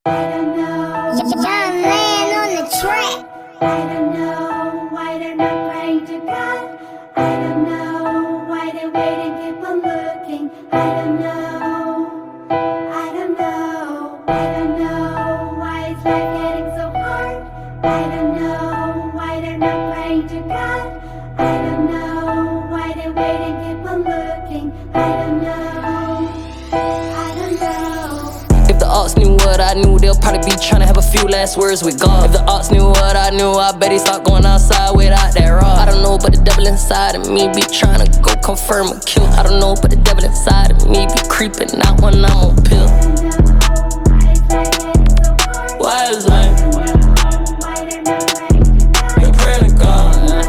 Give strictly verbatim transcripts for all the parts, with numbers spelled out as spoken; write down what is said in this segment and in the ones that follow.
I don't know. Young man on the track. I don't know why they're not praying to God. I don't know why they wait and keep on looking. I don't know. I don't know. I don't know why is life getting so hard. I don't know why they're not praying to God. I don't know why they wait and keep on looking. I don't know. I don't know. If the ops knew what I knew, they'll probably be tryna have a few last words with God. If the ops knew what I knew, I bet he start going outside without that rod. I don't know, but the devil inside of me be tryna go confirm or kill. I don't know, but the devil inside of me be creeping out when I'm on pill. Why is life? They pray to God, yeah.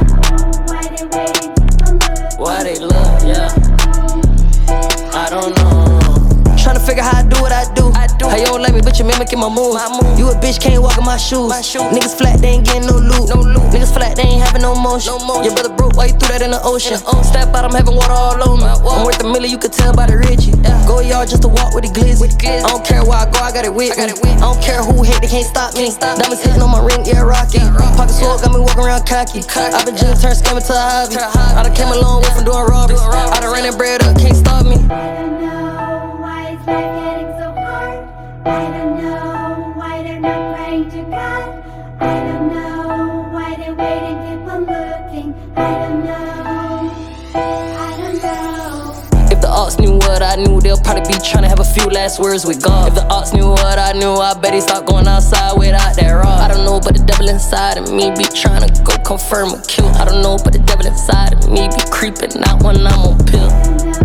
Why they look, yeah. I don't know. Tryna figure how I do what I do. I do. How you don't like me, but you mimicking my moves. My move. You a bitch, can't walk in my shoes. My shoes. Niggas flat, they ain't getting no loot. No loot. Niggas flat, they ain't having no motion. No motion. Your brother broke, why you threw that in the ocean? In the ocean. Step out, I'm having water all on me. I'm worth a million, you could tell by the Richie. Yeah. Go yard just to walk with the glizzy. With the glizzy. I don't care where I go, I got it with I got it with me. I don't care who hate, they can't stop me. Can't stop Diamonds me. Hitting on my ring, yeah, rocky. Yeah, rock. Pocket swole, got me walking around cocky. cocky. I been just turned scamming to a hobby. To a hobby. I done came a long way from doing robberies. I done ran that bread up, can't stop me. I don't know why they're not praying to God. I don't know why they wait and keep on looking. I don't know. I don't know. If the ops knew what I knew, they'll probably be tryna have a few last words with God. If the ops knew what I knew, I bet he start going outside without that rod. I don't know, but the devil inside of me be tryna go confirm or kill. I don't know, but the devil inside of me be creeping out when I'm on pill.